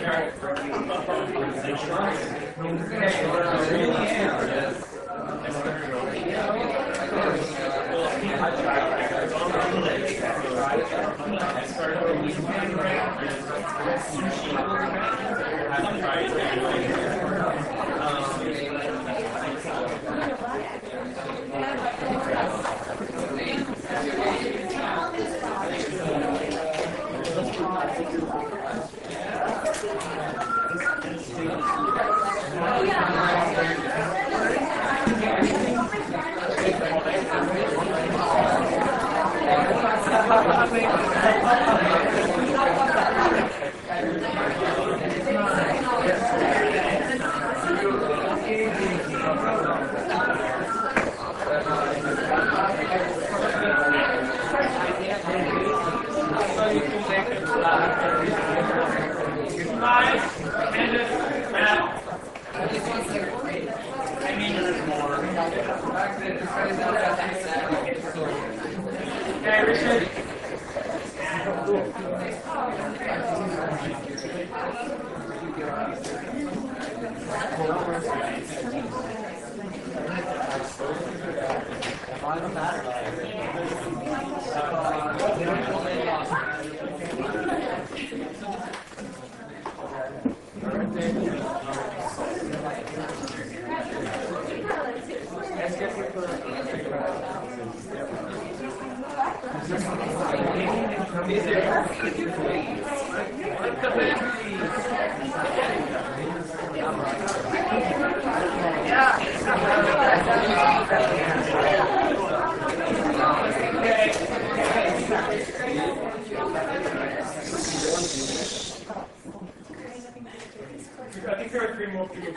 I think there are 3 more people.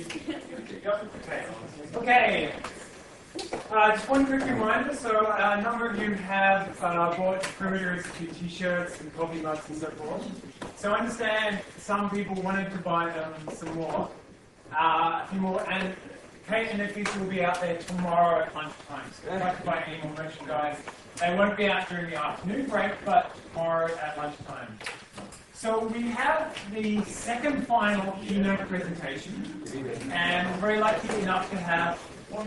Okay. Just one quick reminder. So a number of you have bought Perimeter Institute t-shirts and coffee mugs and so forth. So I understand some people wanted to buy some more, a few more, and Kate and Nafisa will be out there tomorrow at lunchtime. So if you'd like to buy any more merchandise, they won't be out during the afternoon break, but tomorrow at lunchtime. So we have the second final keynote presentation, and we're very lucky enough to have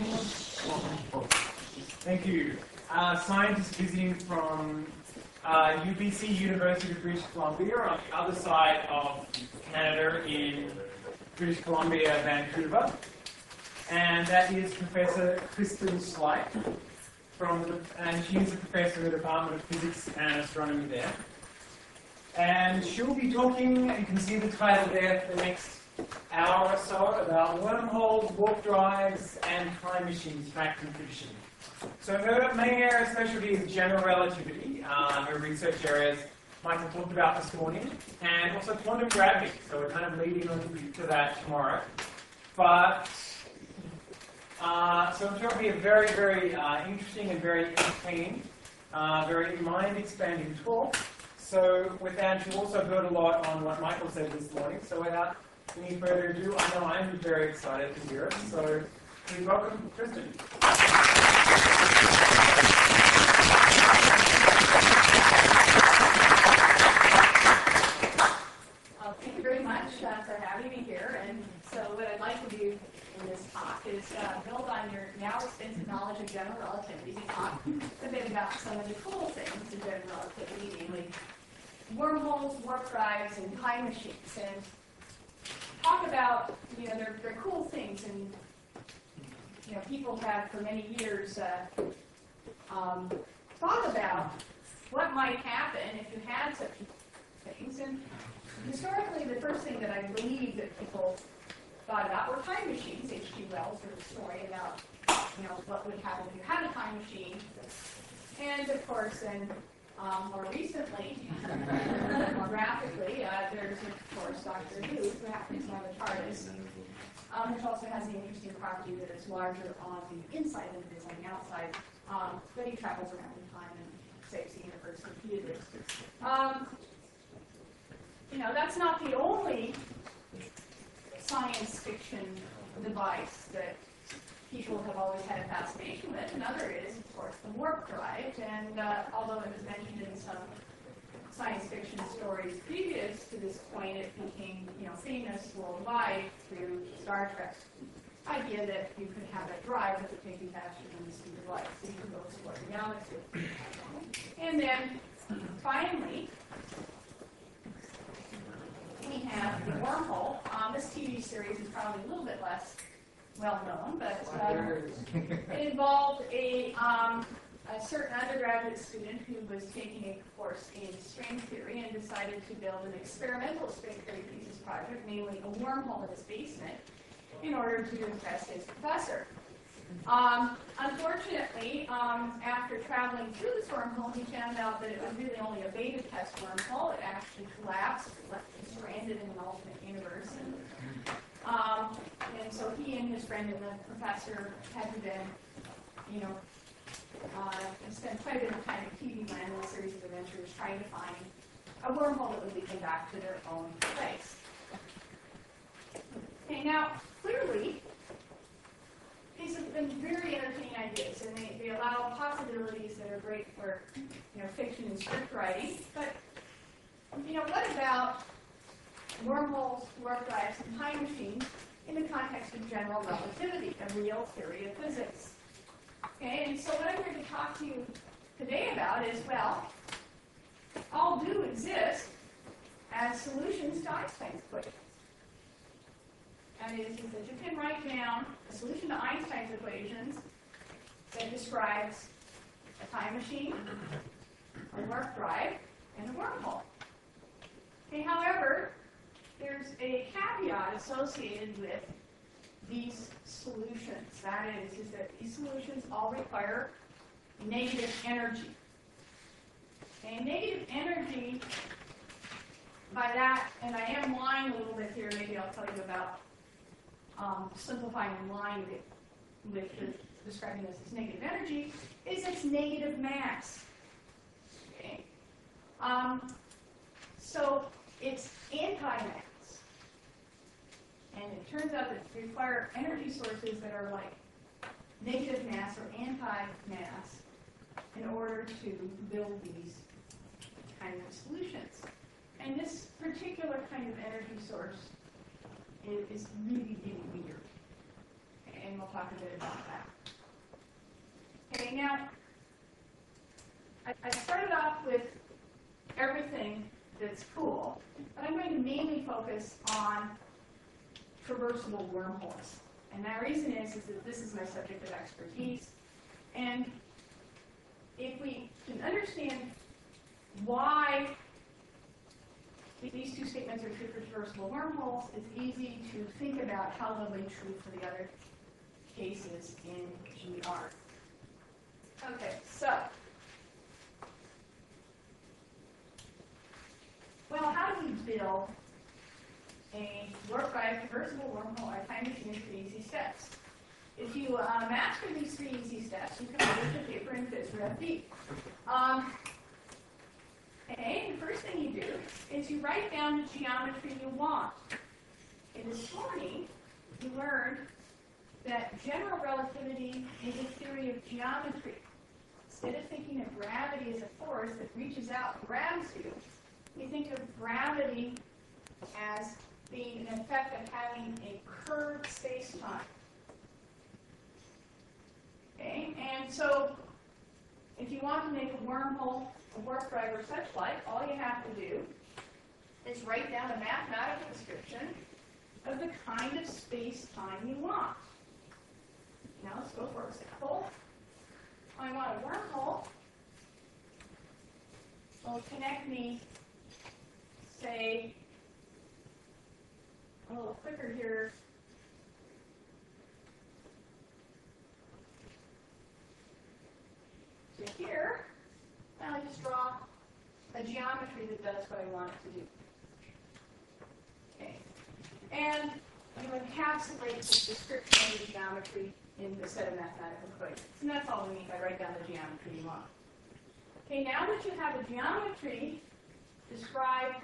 thank you, scientists visiting from UBC, University of British Columbia, on the other side of Canada in British Columbia, Vancouver. And that is Professor Kristen Sleight, and she's a professor in the Department of Physics and Astronomy there. And she'll be talking, you can see the title there, for the next hour or so, about wormholes, warp drives, and time machines, fact and fiction. So her main area of specialty is general relativity, her research areas Michael talked about this morning, and also quantum gravity. So we're kind of leading on to that tomorrow. But so I'm sure it'll be a very, very interesting and very entertaining, very mind-expanding talk. So with that, you also heard a lot on what Michael said this morning. So without any further ado, I know I'm very excited to hear it. So please welcome Kristen. Thank you very much for having me here. And so what I'd like to do in this talk is build on your now extensive knowledge of general relativity and talk a bit about some of the cool things in general relativity, namely wormholes, warp drives, and time machines, and talk about, they're cool things, and people have for many years thought about what might happen if you had such things. And historically, the first thing that I believe that people thought about were time machines. H.G. Wells wrote a story about what would happen if you had a time machine, and of course, then more recently, more graphically, there's, of course, Doctor Who happens to have a TARDIS, which also has the interesting property that it's larger on the inside than it is on the outside, but he travels around in time and saves the universe repeatedly. That's not the only science fiction device that people have always had a fascination with. Another is, of course, the warp drive, and although it was mentioned in some science fiction stories previous to this point, it became, famous worldwide through Star Trek. Idea that you could have a drive that would take you faster than the speed of light, so you could go explore the galaxy. And then, finally, we have the wormhole. This TV series is probably a little bit less well known, but it involved a certain undergraduate student who was taking a course in string theory and decided to build an experimental string theory thesis project, namely a wormhole in his basement, in order to impress his professor. Unfortunately, after traveling through this wormhole, he found out that it was really only a beta test wormhole. It actually collapsed, left him stranded in an alternate universe. And so he and his friend and the professor had to then, spend quite a bit of time in TV land in a series of adventures trying to find a wormhole that would lead them back to their own place. Okay, now, clearly, these have been very entertaining ideas, and they allow possibilities that are great for, fiction and script writing. But, what about wormholes, warp drives, and time machines in the context of general relativity, a real theory of physics? Okay, and so what I'm going to talk to you today about is, well, all do exist as solutions to Einstein's equations. That is that you can write down a solution to Einstein's equations that describes a time machine, a warp drive, and a wormhole. Okay, however, there's a caveat associated with these solutions. That is that these solutions all require negative energy. Okay, negative energy, by that, and I am lying a little bit here, maybe I'll tell you about simplifying and lying with describing this as negative energy, is its negative mass. Okay? So it's anti-mass. And it turns out that you require energy sources that are like negative mass or anti-mass in order to build these kind of solutions. And this particular kind of energy source is really, really weird. Okay, and we'll talk a bit about that. Okay, now, I started off with everything that's cool, but I'm going to mainly focus on traversable wormholes. And that reason is that this is my subject of expertise. And if we can understand why these two statements are true for traversable wormholes, it's easy to think about how they'll be true for the other cases in GR. Okay, so, well, how do we build a warp drive, traversable wormhole, or time machine in 3 easy steps? If you master these 3 easy steps, you can publish a paper in PhysRevD. Okay, the first thing you do is you write down the geometry you want. And this morning, you learned that general relativity is a theory of geometry. Instead of thinking of gravity as a force that reaches out and grabs you, we think of gravity as being an effect of having a curved space-time. Okay, and so if you want to make a wormhole, a warp drive, or such like, all you have to do is write down a mathematical description of the kind of space-time you want. Now let's go for example. I want a wormhole. Will connect me, say, a little quicker here. To here. Now I just draw a geometry that does what I want it to do. Okay. And you encapsulate the description of the geometry in the set of mathematical equations. And that's all we mean by write down the geometry you want. Okay, now that you have a geometry described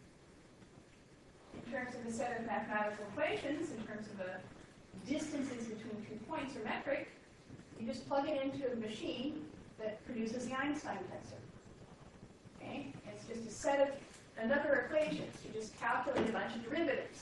in terms of a set of mathematical equations, in terms of the distances between 2 points or metric, you just plug it into a machine that produces the Einstein tensor. Okay? It's just a set of another equations. You just calculate a bunch of derivatives.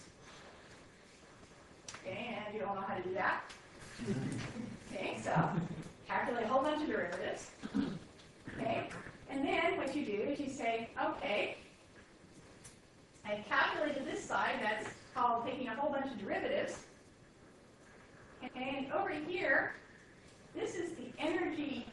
Okay, and you don't know how to do that. Okay, so calculate a whole bunch of derivatives. Okay, and then what you do is you say, okay, I calculated this side. That's called taking a whole bunch of derivatives. And over here, this is the energy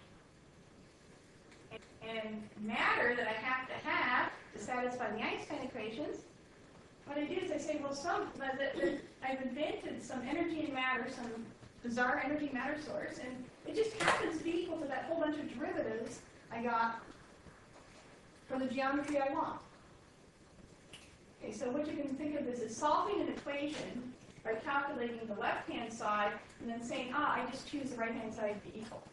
and matter that I have to satisfy the Einstein equations. What I do is I say, well, I've invented some energy and matter, some bizarre energy matter source, and it just happens to be equal to that whole bunch of derivatives I got for the geometry I want. Okay, so what you can think of is solving an equation by calculating the left-hand side and then saying, I just choose the right-hand side to be equal.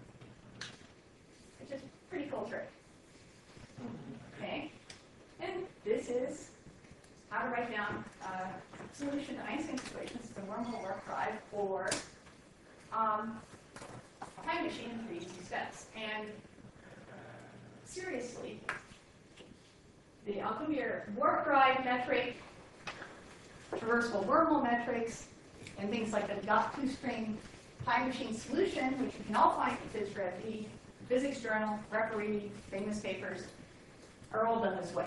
It's just a pretty cool trick. Okay, and this is how to write down a solution to Einstein's equations, the wormhole warp drive, or a time machine in 3 easy steps. And seriously, the Alcubierre warp drive metric, traversable wormhole metrics, and things like the dot two-string time machine solution, which you can all find in PhysRev, Physics Journal, Referee, famous papers, are all done this way.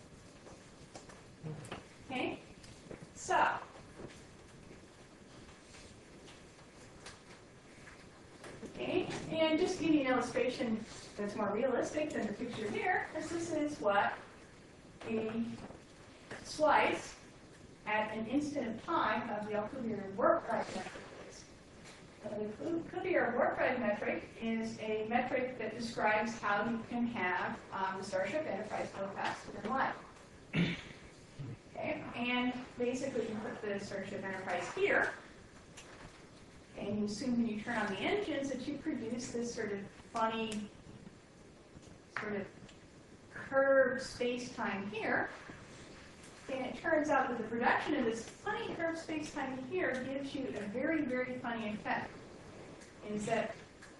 Okay? So, okay, and just to give you an illustration that's more realistic than the picture here, this is what a slice at an instant of time of the Alcubierre warp drive metric is. The Alcubierre warp drive metric is a metric that describes how you can have the Starship Enterprise go faster than light. Okay, and basically you put the Starship Enterprise here, and you assume when you turn on the engines that you produce this sort of funny, sort of curved space-time here. And it turns out that the production of this funny curved space-time here gives you a very, very funny effect. Is that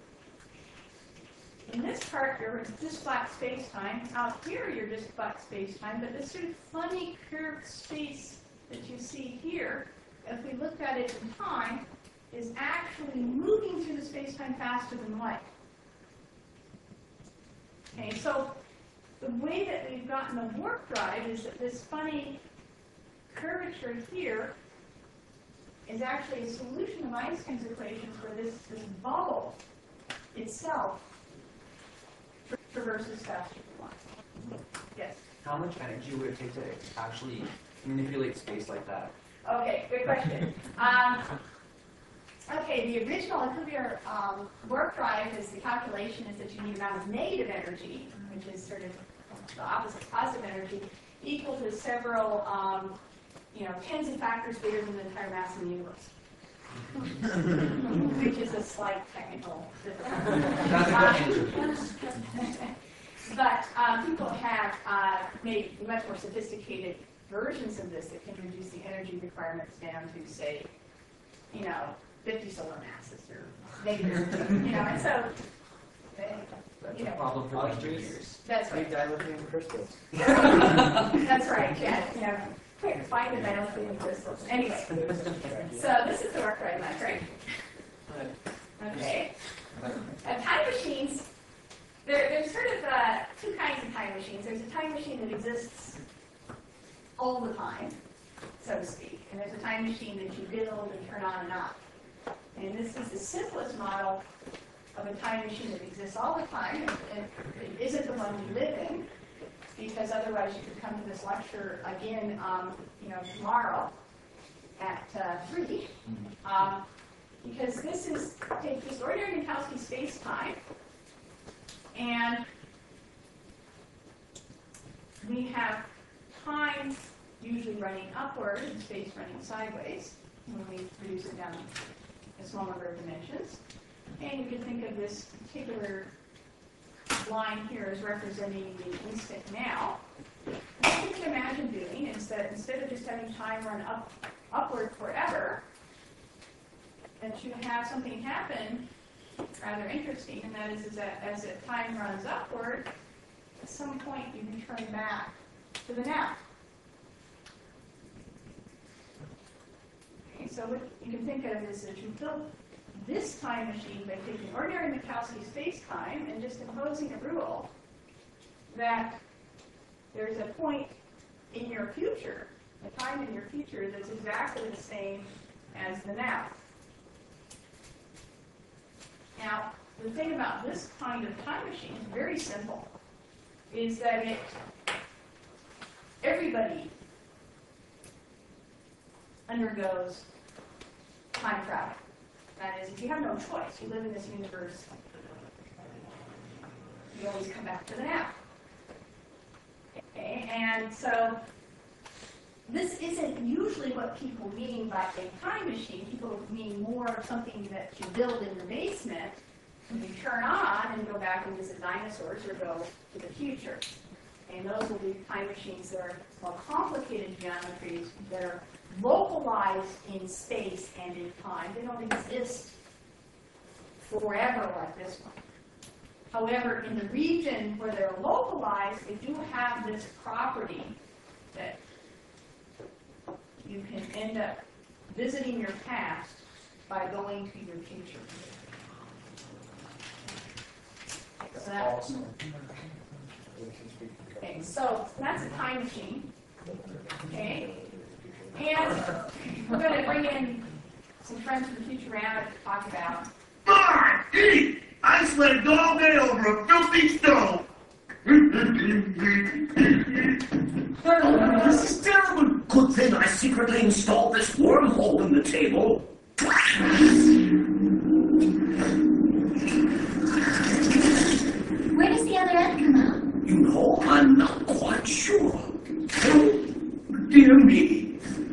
in this part, you're just flat space-time. Out here, you're just flat space-time. But this sort of funny curved space that you see here, if we look at it in time, is actually moving through the space-time faster than light. Okay, so the way that we've gotten the warp drive is that this funny curvature here is actually a solution of Einstein's equations where this bubble itself traverses faster than light. Yes? How much energy would it take to actually manipulate space like that? Okay, good question. Okay, the original Alcubierre warp drive is the calculation is that you need amount of negative energy, which is sort of the opposite of positive energy, equal to several, tens of factors bigger than the entire mass of the universe. Which is a slight technical difficulty. But people have made much more sophisticated versions of this that can reduce the energy requirements down to, say, 50 solar masses or negative, and so, That's a problem for like years. That's right. Big dilithium crystals. That's right, yeah. Quick, find the dilithium crystals. Anyway, so this is the warp drive metric. Okay. Time machines, there's sort of two kinds of time machines. There's a time machine that exists all the time, so to speak, and there's a time machine that you build and turn on and off. And this is the simplest model of a time machine that exists all the time, and it isn't the one we live in, because otherwise you could come to this lecture again, tomorrow at 3, because this is take this ordinary Minkowski space-time, and we have time usually running upward and space running sideways when we reduce it down a small number of dimensions. And you can think of this particular line here as representing the instant now. What you can imagine doing is that instead of just having time run upward forever, that you have something happen rather interesting, and that is that as the time runs upward, at some point you return back to the now. Okay, so what you can think of is that you built this time machine by taking ordinary Minkowski space-time and just imposing a rule that there's a point in your future, a time in your future that's exactly the same as the now. Now, the thing about this kind of time machine is very simple, is that everybody undergoes time travel. That is, if you have no choice, you live in this universe, you always come back to the now. Okay, and so this isn't usually what people mean by a time machine. People mean more of something that you build in your basement and you turn on and go back and visit dinosaurs or go to the future. And those will be time machines that are more complicated geometries that are localized in space and in time. They don't exist forever like this one. However, in the region where they're localized, they do have this property that you can end up visiting your past by going to your future. So that's awesome. Okay, so that's a time machine. Okay, and we're going to bring in some friends from Futurama to talk about. Fine, eat! I slaved all day over a filthy stove! This is terrible! Good thing I secretly installed this wormhole in the table. Where does the other end come out? You know, I'm not quite sure. Dear me.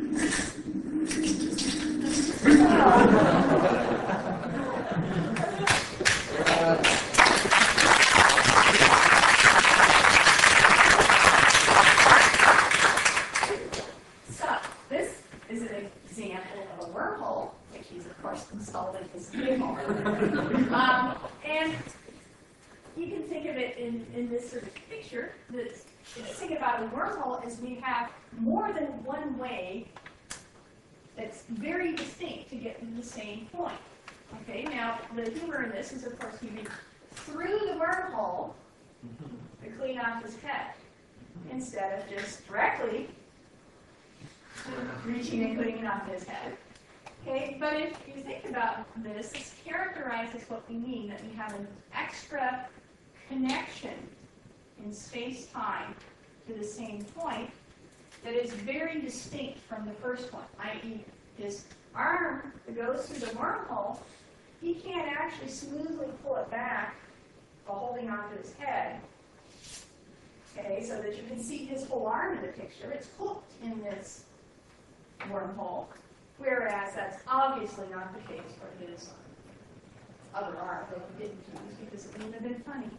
So, this is an example of a wormhole, which he's, of course, installed in his table. And you can think of it in this sort of picture. The thing about a wormhole is we have more than one way that's very distinct to get to the same point. Okay, now the humor in this is, of course, you reach through the wormhole to clean off his head instead of just directly reaching and cleaning off his head. Okay, but if you think about this, this characterizes what we mean, that we have an extra connection in space-time to the same point that is very distinct from the first one, i.e. his arm that goes through the wormhole, he can't actually smoothly pull it back while holding onto his head. Okay, so that you can see his whole arm in the picture. It's hooked in this wormhole, whereas that's obviously not the case for his other arm that he didn't use because it wouldn't have been funny.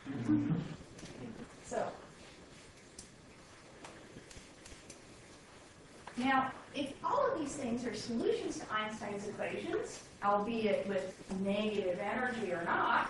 So, now, if all of these things are solutions to Einstein's equations, albeit with negative energy or not,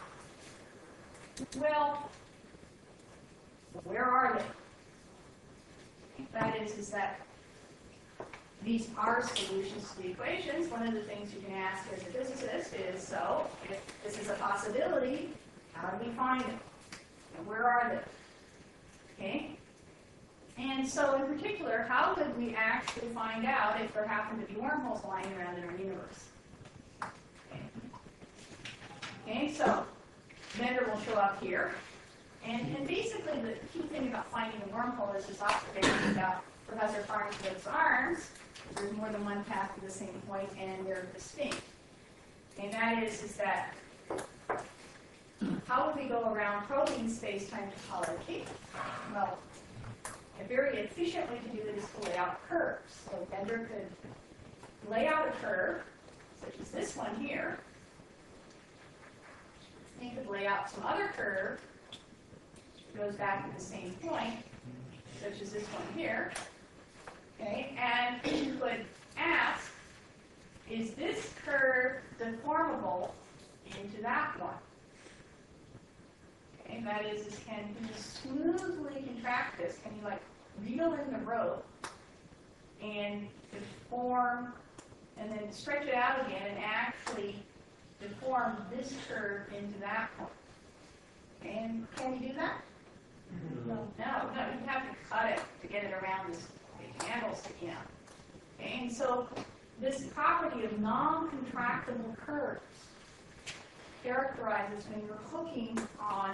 well, where are they? That is that these are solutions to the equations. One of the things you can ask as a physicist is, so, if this is a possibility, how do we find it? And where are they? Okay? And so, in particular, how would we actually find out if there happen to be wormholes lying around in our universe? Okay, so Bender will show up here. And basically, the key thing about finding a wormhole is this observation about Professor Farnsworth's arms. There's more than one path to the same point, and they're distinct. And that is that how would we go around probing space-time topology? Well, a very efficient way to do it is to lay out curves. So Bender could lay out a curve, such as this one here. He could lay out some other curve that goes back to the same point, such as this one here. Okay, and you could ask, is this curve deformable into that one? Okay, okay? That is can you smoothly contract this? Can you like reel in the rope and deform and then stretch it out again and actually deform this curve into that one? And can you do that? No, you have to cut it to get it around this big handle sticking out. Okay, and so this property of non-contractible curves characterizes when you're hooking on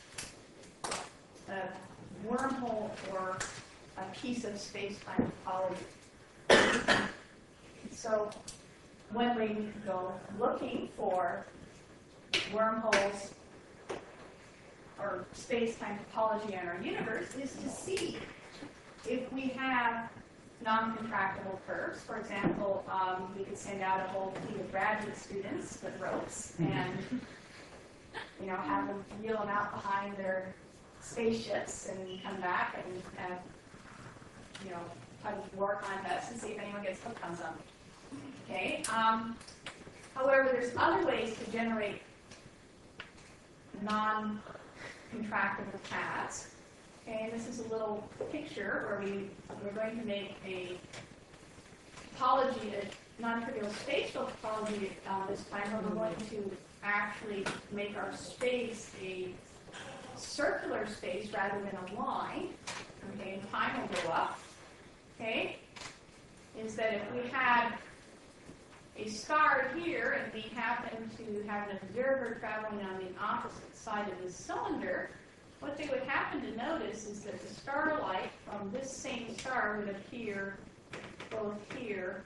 a wormhole or a piece of space-time topology. So one way we could go looking for wormholes or space-time topology in our universe is to see if we have non-contractible curves. For example, we could send out a whole fleet of graduate students with ropes and have them wheel them out behind their spaceships and come back and have tug of war contests and see if anyone gets hooked on something. Okay. However, there's other ways to generate non-contractible paths. Okay, this is a little picture where we're going to make a topology, a non-trivial spatial topology this time, where we're going to actually make our space a circular space rather than a line. Okay, and time will go up. Okay, is that if we had a star here and we happen to have an observer traveling on the opposite side of the cylinder, what they would happen to notice is that the starlight from this same star would appear both here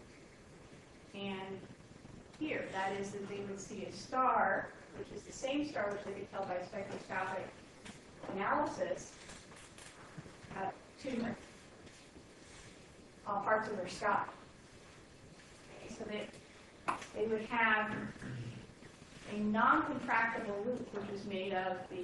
and here. That is, that they would see a star, which is the same star which they could tell by spectroscopic analysis, at two different parts of their sky. Okay, so they would have a non-contractible loop, which is made of the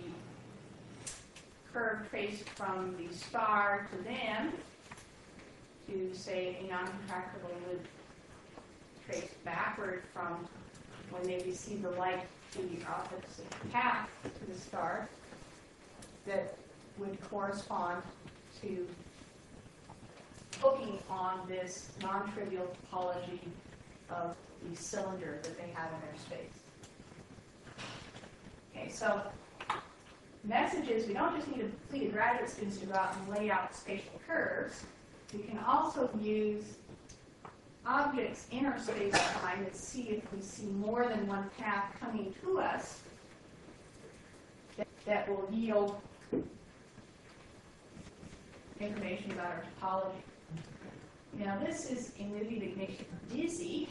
curve traced from the star to them, to say a non-contractible loop traced backward from when they receive the light to the opposite path to the star, that would correspond to hooking on this non-trivial topology of the cylinder that they have in their space. Okay, so message is we don't just need a fleet of graduate students to go out and lay out spatial curves. We can also use objects in our space-time and see if we see more than one path coming to us that will yield information about our topology. Now, this is a movie that makes you dizzy.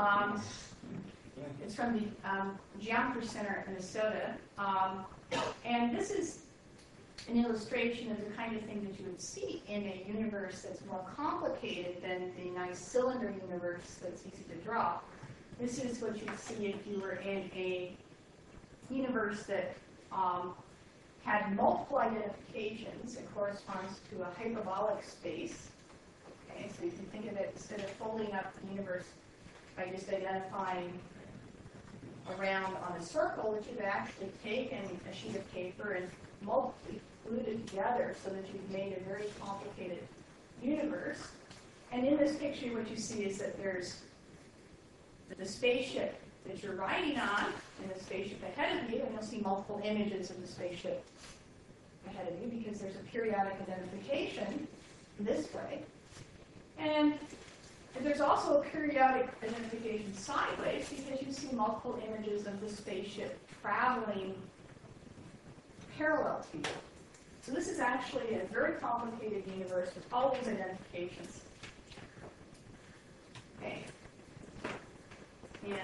It's from the Geometry Center in Minnesota. And this is an illustration of the kind of thing that you would see in a universe that's more complicated than the nice cylinder universe that's easy to draw. This is what you'd see if you were in a universe that had multiple identifications. It corresponds to a hyperbolic space. Okay, so you can think of it, instead of folding up the universe by just identifying around on a circle, that you've actually taken a sheet of paper and multiply glued it together so that you've made a very complicated universe. And in this picture, what you see is that there's the spaceship that you're riding on and the spaceship ahead of you, and you'll see multiple images of the spaceship ahead of you because there's a periodic identification this way. And there's also a periodic identification sideways because you see multiple images of the spaceship traveling parallel to you. So this is actually a very complicated universe with all these identifications. Okay. And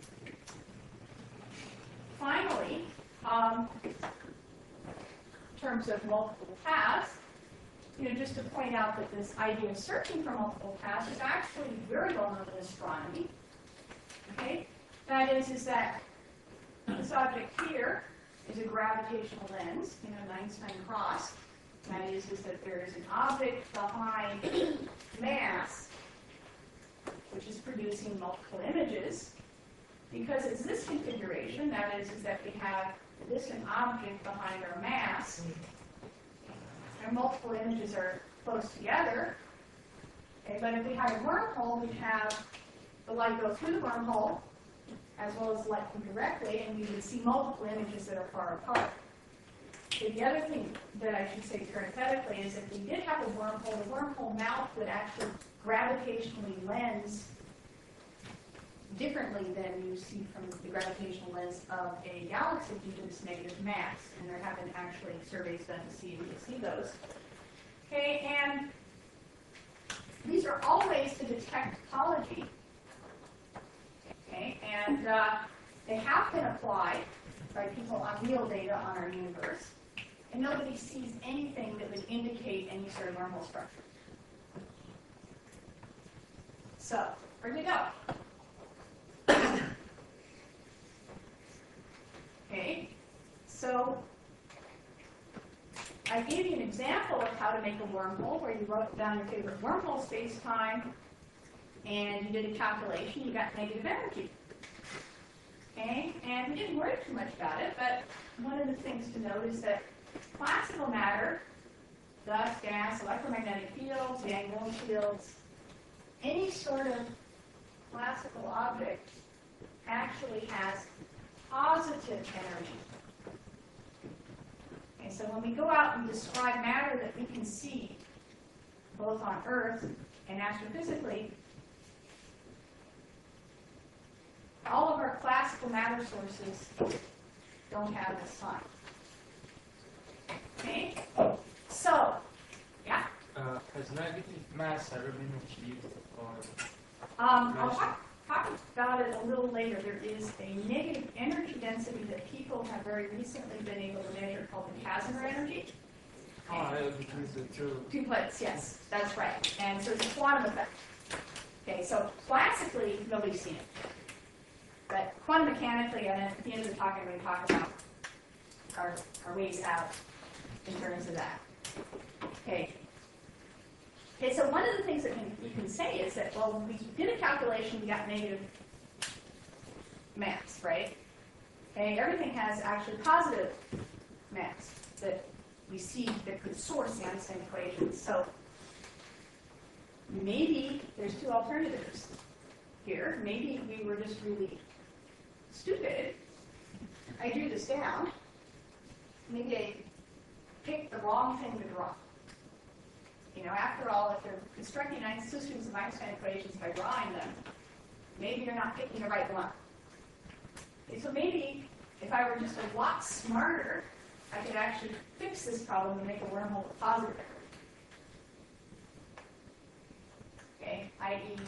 finally, in terms of multiple paths, just to point out that this idea of searching for multiple paths is actually very well known in astronomy. Okay? That is that this object here is a gravitational lens, an Einstein cross. That is that there is an object behind mass which is producing multiple images. Because it's this configuration, that is that we have distant object behind our mass, and multiple images are close together. Okay, but if we had a wormhole, we'd have the light go through the wormhole, as well as the light come directly, and we would see multiple images that are far apart. Okay, the other thing that I should say parenthetically is if we did have a wormhole, the wormhole mouth would actually gravitationally lens differently than you see from the gravitational lens of a galaxy due to its negative mass. And there have been actually surveys done to see if you can see those. Okay, and these are all ways to detect topology. Okay, and they have been applied by people on real data on our universe, and nobody sees anything that would indicate any sort of wormhole structure. So, where you go? Okay, so I gave you an example of how to make a wormhole where you wrote down your favorite wormhole space-time and you did a calculation, you got negative energy. Okay, and we didn't worry too much about it, but one of the things to note is that classical matter, dust, gas, electromagnetic fields, Yang-Mills fields, any sort of classical object actually has positive energy. Okay, so when we go out and describe matter that we can see, both on Earth and astrophysically, all of our classical matter sources don't have this sign. Okay? So, yeah? Has negative mass ever been achieved? Or I'll talk about it a little later. There is a negative energy density that people have very recently been able to measure called the Casimir energy. between the two. Two plates, yes, that's right. And so it's a quantum effect. Okay, so classically, nobody's seen it. But quantum mechanically, and at the end of the talk, I'm going to talk about our ways out in terms of that. Okay. Okay, so one of the things that you can say is that, well, we did a calculation, we got negative mass, right? Okay, everything has actually positive mass that we see that could source the Einstein equations. So maybe there's two alternatives here. Maybe we were just really stupid. I drew this down. Maybe I picked the wrong thing to draw. You know, after all, if you're constructing systems of Einstein equations by drawing them, maybe you're not picking the right one. Okay, so maybe if I were just a lot smarter, I could actually fix this problem and make a wormhole with positive energy. Okay, i.e.,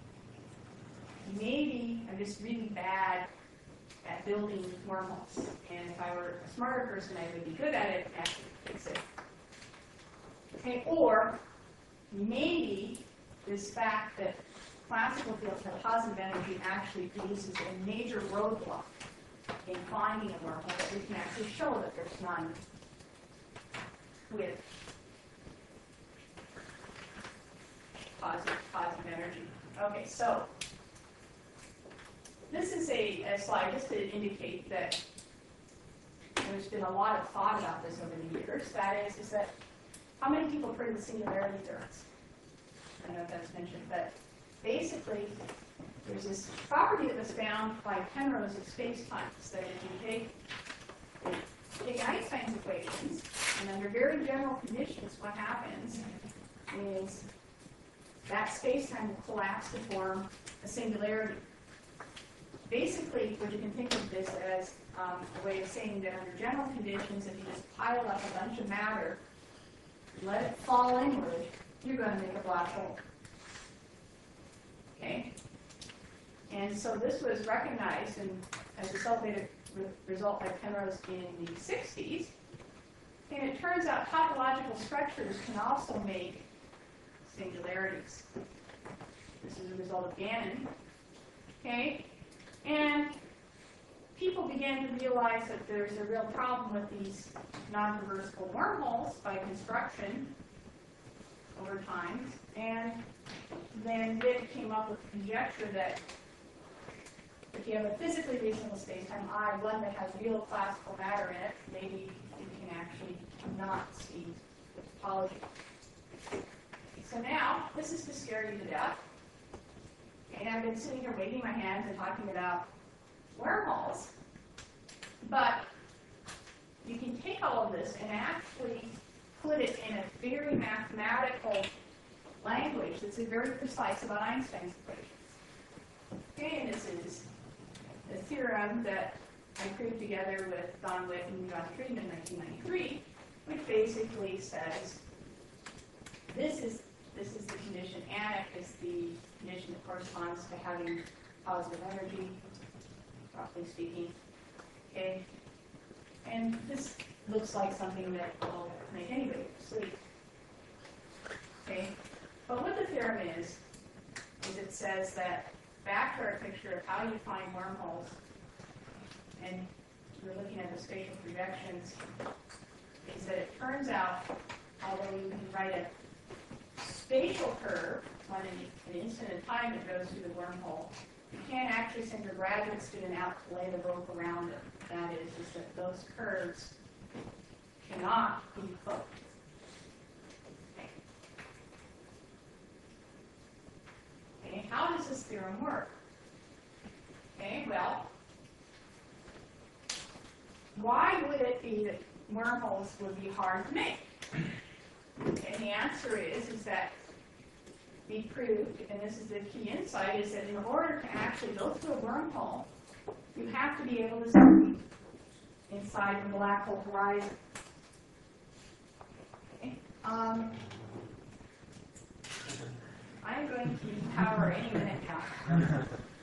maybe I'm just really bad at building wormholes, and if I were a smarter person, I would be good at it and actually fix it. Okay, or maybe this fact that classical fields have positive energy actually produces a major roadblock in finding a wormhole, that we can actually show that there's none with positive energy. Okay, so this is a slide just to indicate that there's been a lot of thought about this over the years. That is that how many people have heard of the singularity theorems? I don't know if that's mentioned, but basically there's this property that was found by Penrose of space-times that if you take Einstein's equations, and under very general conditions, what happens is that space-time will collapse to form a singularity. Basically, what you can think of this as a way of saying that under general conditions, if you just pile up a bunch of matter, let it fall inward, you're going to make a black hole. Okay? And so this was recognized as a celebrated result by Penrose in the 60s. And it turns out topological structures can also make singularities. This is a result of Gannon. Okay? And people began to realize that there's a real problem with these non-reversible wormholes by construction over time. And then Witt came up with the conjecture that the if you have a physically reasonable space-time I, one that has real classical matter in it, maybe you can actually not see topology. So now, this is to scare you to death. And I've been sitting here waving my hands and talking about wormholes. But you can take all of this and actually put it in a very mathematical language that's very precise about Einstein's equations. Okay, and this is the theorem that I proved together with Don Witt and John Friedman in 1993, which basically says this is the condition. Anik is the condition that corresponds to having positive energy, roughly speaking. Okay, and this looks like something that will make anybody sleep. Okay, but what the theorem is it says that, back to our picture of how you find wormholes, and we're looking at the spatial projections, is that it turns out, although you can write a spatial curve on an instant in time that goes through the wormhole, you can't actually send your graduate student out to lay the rope around it. That is that those curves cannot be closed. Okay, how does this theorem work? Okay, well, why would it be that wormholes would be hard to make? And the answer is that we proved, and this is the key insight, is that in order to actually go through a wormhole, you have to be able to see inside the black hole horizon. Okay. I'm going to use power any minute now.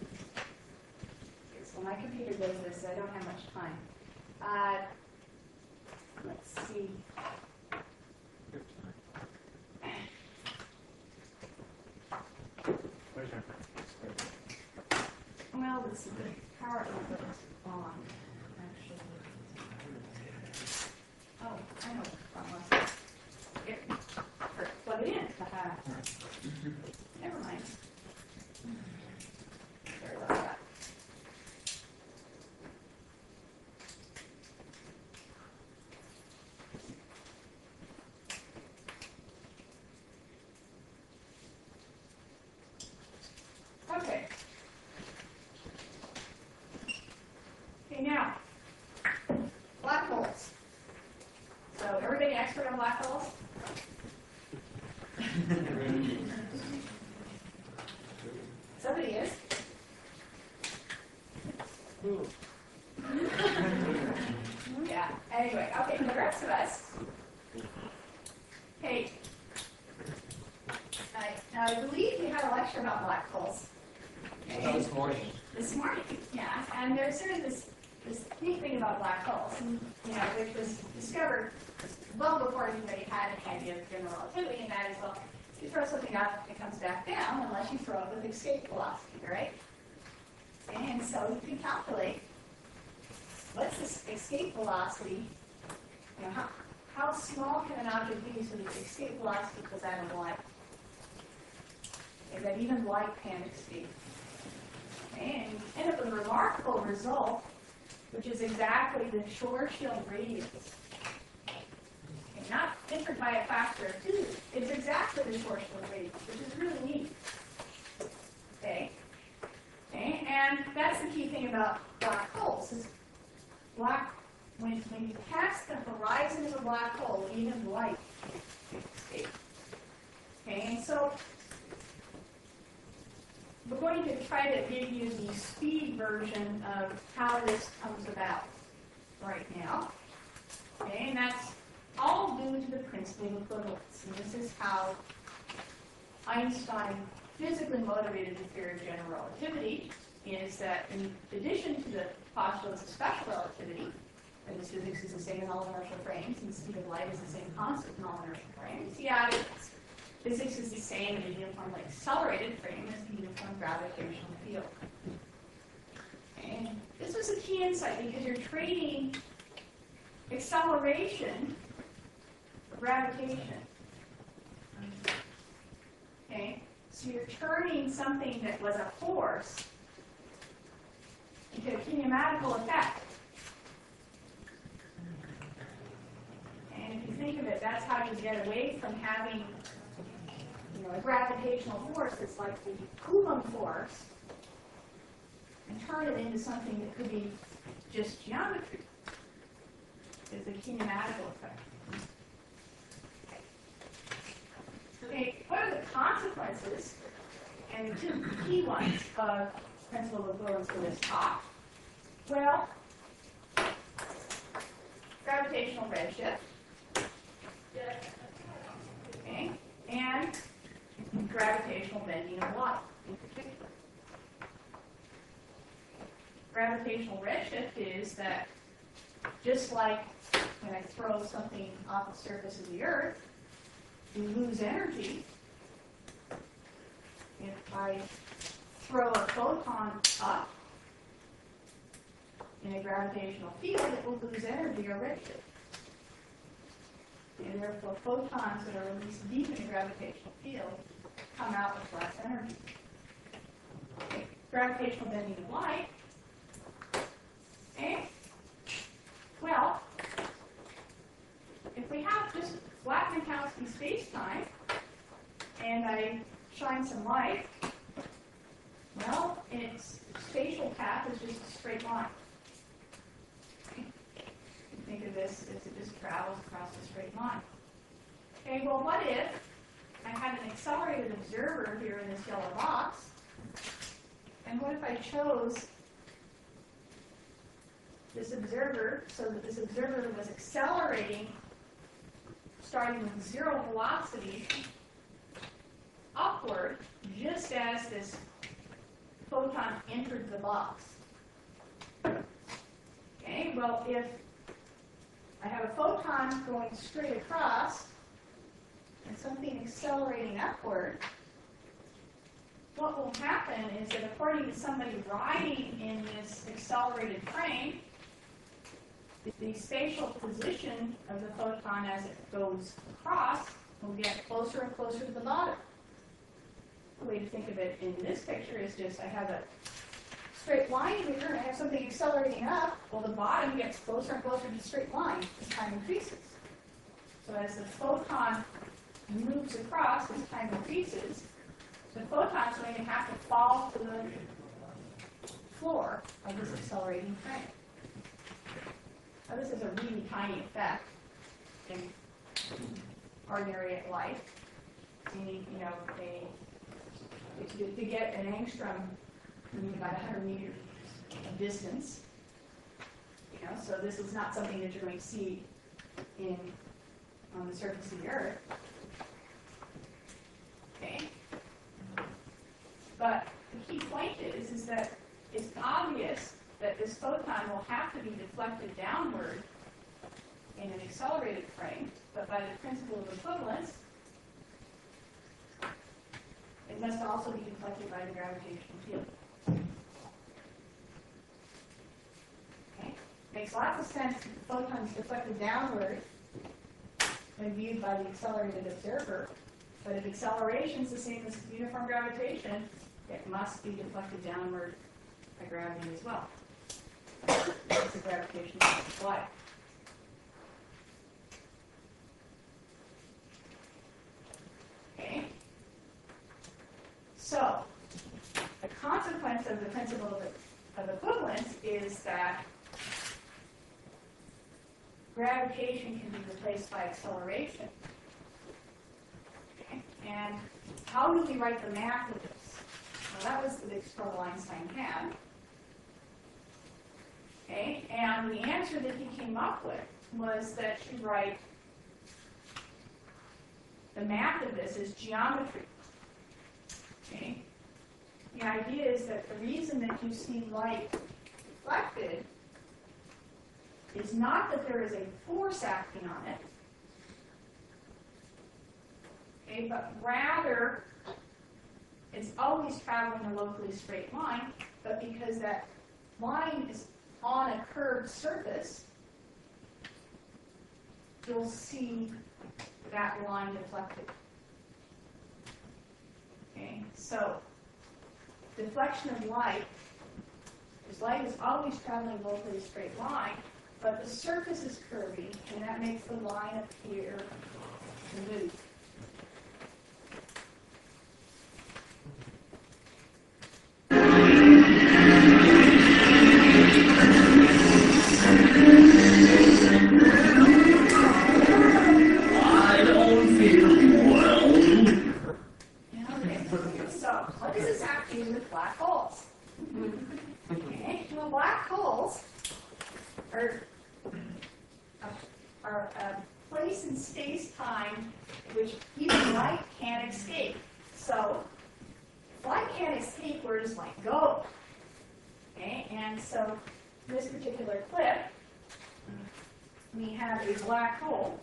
So my computer does this, so I don't have much time. Let's see. Well, the power input is on, actually. Oh, I know what the problem was. Here, plug it in. Never mind. Sorry about that. Okay. Okay, now, black holes. So, everybody expert on black holes? Somebody is. Yeah, anyway, okay, the rest of us. Okay. Now, I believe you had a lecture about black holes. Okay. This morning. This morning, yeah. And there's sort of this neat thing about black holes, and, which was discovered well before anybody had an idea of general relativity, and that is, well, you throw something up, it comes back down, unless you throw it with escape velocity, right? And so you can calculate what's this escape velocity, how small can an object be so that the escape velocity goes out of light? And that even light can escape. And you end up with a remarkable result, which is exactly the Schwarzschild radius. Okay, not different by a factor of 2. It's exactly the Schwarzschild radius, which is really neat. Okay. Okay, and that's the key thing about black holes. Is when you pass the horizon of a black hole, even light can escape. Okay, and so we're going to try to give you the speed version of how this comes about right now. Okay, and that's all due to the principle of equivalence. And this is how Einstein physically motivated the theory of general relativity, is that in addition to the postulates of special relativity, that this physics is the same in all inertial frames, and the speed of light is the same constant in all inertial frames, he added physics is the same in a uniformly accelerated frame as the uniform gravitational field. And this was a key insight because you're trading acceleration for gravitation. Okay? So you're turning something that was a force into a kinematical effect. And if you think of it, that's how you get away from having, you know, a gravitational force that's like the Coulomb force, and turn it into something that could be just geometry. Is the kinematical effect. Okay, what are the consequences, and the two key ones, of principle of equivalence for this talk? Well, gravitational redshift, okay, and gravitational bending of light. Gravitational redshift is that just like when I throw something off the surface of the Earth, you lose energy. If I throw a photon up in a gravitational field, it will lose energy or redshift. And therefore, photons that are released deep in a gravitational field come out with less energy. Okay. Gravitational bending of light. Okay. Well, if we have just flat Minkowski space-time, and I shine some light, well, its spatial path is just a straight line. Okay. Think of this as it just travels across a straight line. Okay, well, what if I had an accelerated observer here in this yellow box, and what if I chose this observer so that this observer was accelerating starting with 0 velocity upward just as this photon entered the box. Okay, well, if I have a photon going straight across and something accelerating upward, what will happen is that according to somebody riding in this accelerated frame, the spatial position of the photon as it goes across will get closer and closer to the bottom. The way to think of it in this picture is just I have a straight line here and I have something accelerating up. Well, the bottom gets closer and closer to the straight line as time increases. So as the photon moves across as time increases, the photon is going to have to fall to the floor of this accelerating frame. Now, this is a really tiny effect in ordinary life. Meaning, you know, to get an angstrom, you need about 100 meters of distance. You know, so this is not something that you're going to see on the surface of the Earth. Okay. But the key point is that it's obvious that this photon will have to be deflected downward in an accelerated frame, but by the principle of equivalence, it must also be deflected by the gravitational field. Okay? Makes lots of sense if the photon is deflected downward when viewed by the accelerated observer, but if acceleration is the same as uniform gravitation, it must be deflected downward by gravity as well. That's the gravitational flight. Okay. So, the consequence of the principle of equivalence is that gravitation can be replaced by acceleration. Okay. And how do we write the math of this? Well, that was the big struggle Einstein had. Okay, and the answer that he came up with was that you write the math of this as geometry. Okay? The idea is that the reason that you see light reflected is not that there is a force acting on it, okay, but rather it's always traveling a locally straight line, but because that line is on a curved surface, you'll see that line deflected. Okay, so deflection of light Because light is always traveling locally a straight line, but the surface is curvy, and that makes the line appear to move. I don't feel well. Okay, so what does this have to do with black holes? Okay, well, black holes are a place in space-time which even light can't escape. So if light can't escape, where does light go? Okay, and so this particular clip, we have a black hole.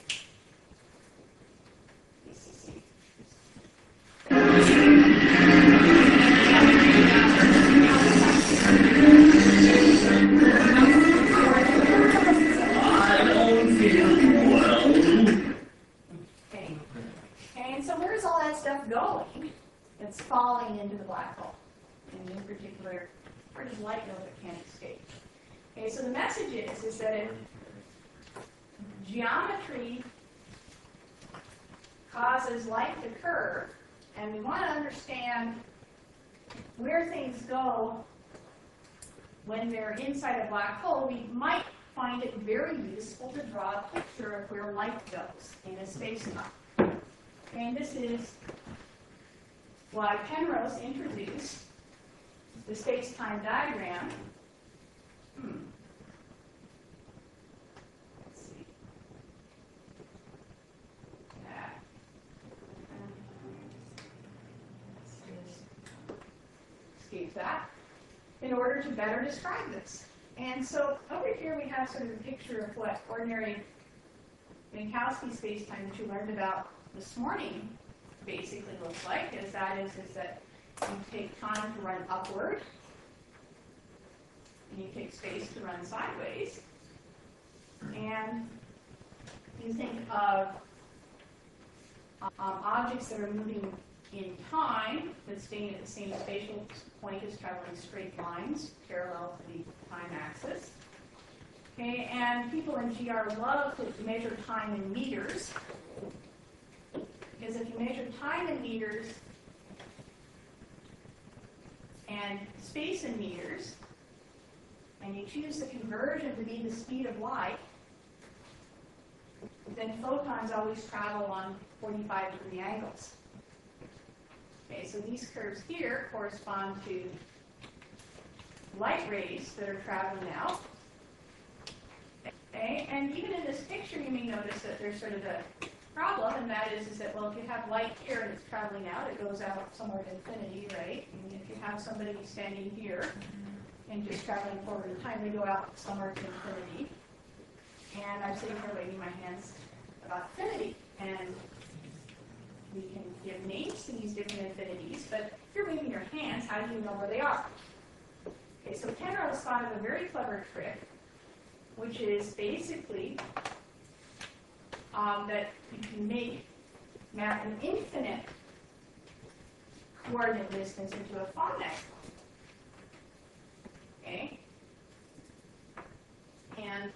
I don't feel well. Okay. And so where's all that stuff going? It's falling into the black hole. And in particular, where does light go that can't escape? Okay, so the message is that if geometry causes light to curve, and we want to understand where things go when they're inside a black hole, we might find it very useful to draw a picture of where light goes in a space-time. And this is why Penrose introduced the space-time diagram. Let's see. Escape that, in order to better describe this. And so over here we have sort of a picture of what ordinary Minkowski spacetime that you learned about this morning basically looks like. Is that you take time to run upward, and you take space to run sideways, and you think of objects that are moving in time, but staying at the same spatial point as traveling straight lines parallel to the time axis. Okay, and people in GR love to measure time in meters, because if you measure time in meters and space in meters, and you choose the conversion to be the speed of light, then photons always travel on 45-degree angles. Okay, so these curves here correspond to light rays that are traveling out. Okay, and even in this picture, you may notice that there's sort of a problem, and that is that, well, if you have light here and it's traveling out, it goes out somewhere to infinity, right? And if you have somebody standing here and just traveling forward in time, they go out somewhere to infinity. And I'm sitting here waving my hands about infinity, and we can give names to these different infinities, but if you're waving your hands, how do you know where they are? Okay, so Penrose thought of a very clever trick, which is basically that you can map an infinite coordinate distance into a finite one. Okay? And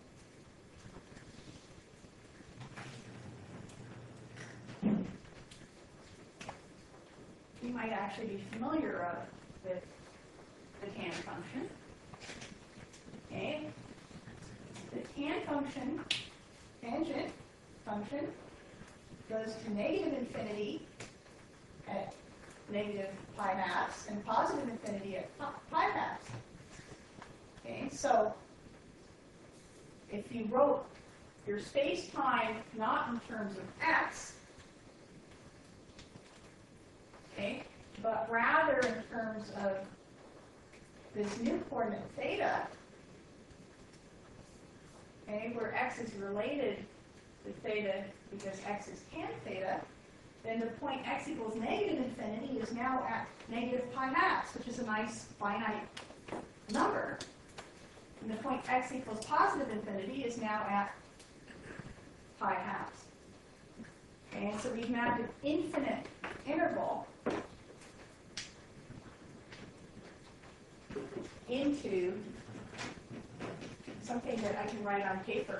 you might actually be familiar with the tan function. Okay? The tan function, tangent function, goes to negative infinity at negative pi halves and positive infinity at pi halves. Okay, so if you wrote your space-time not in terms of x, okay, but rather in terms of this new coordinate theta, okay, where x is related to theta because x is tan theta, then the point x equals negative infinity is now at negative pi halves, which is a nice finite number. And the point x equals positive infinity is now at pi halves. Okay, and so we've mapped an infinite interval into something that I can write on paper.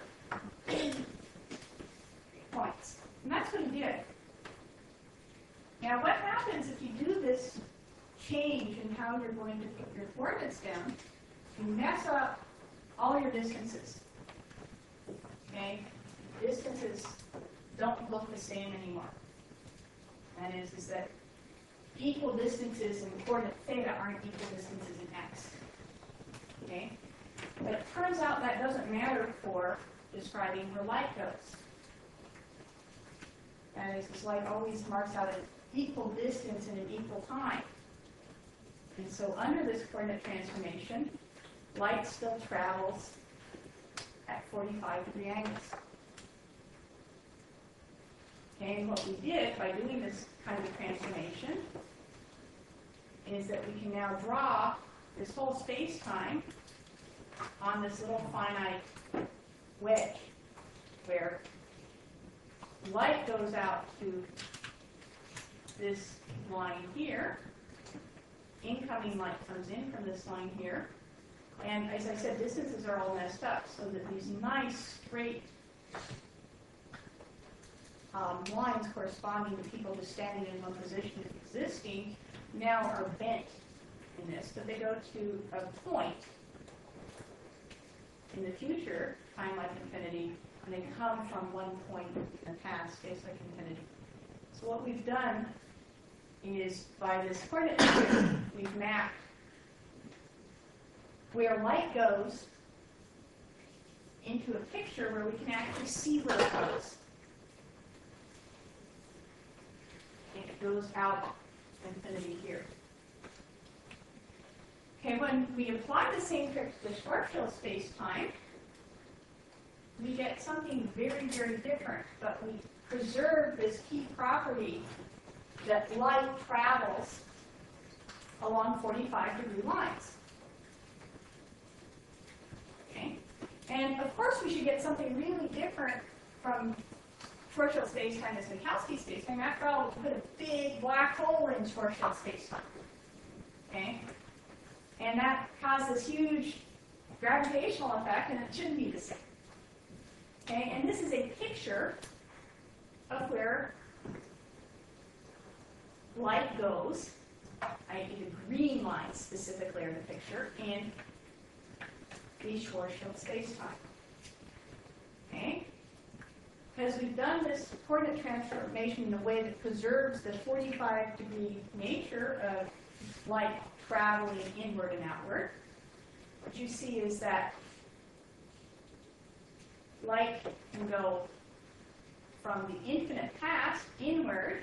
Points. And that's what he did. Now what happens if you do this change in how you're going to put your coordinates down? You mess up all your distances. Okay? Distances don't look the same anymore. That is that equal distances in coordinate theta aren't equal distances in x. Okay? But it turns out that doesn't matter for describing where light goes. That is, this light always marks out an equal distance in an equal time. And so under this coordinate transformation, light still travels at 45-degree angles. Okay, and what we did by doing this kind of transformation is that we can now draw this whole space-time on this little finite wedge where light goes out to this line here, incoming light comes in from this line here, and as I said, distances are all messed up so that these nice straight lines corresponding to people just standing in one position existing now are bent in this, but they go to a point in the future, time like infinity, and they come from one point in the past, space like infinity. So what we've done is, by this coordinate here, we've mapped where light goes into a picture where we can actually see where it goes. And it goes out infinity here. Okay, when we apply the same trick to the Schwarzschild space-time, we get something very, very different, but we preserve this key property that light travels along 45-degree lines. Okay? And of course we should get something really different from Schwarzschild space-time as Minkowski space-time. After all, we put a big black hole in Schwarzschild space-time. Okay? And that caused this huge gravitational effect, and it shouldn't be the same. Okay? And this is a picture of where light goes, i.e. the green lines specifically are the picture, in the Schwarzschild space-time. Okay? Because we've done this coordinate transformation in a way that preserves the 45-degree nature of light traveling inward and outward, what you see is that light can go from the infinite past inward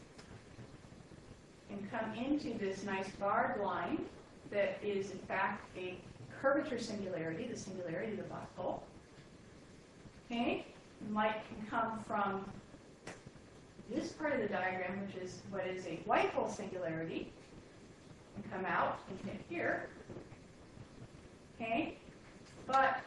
and come into this nice barred line that is in fact a curvature singularity, the singularity of the black hole. Okay? And light can come from this part of the diagram, which is what is a white hole singularity, and come out and hit here. Okay? But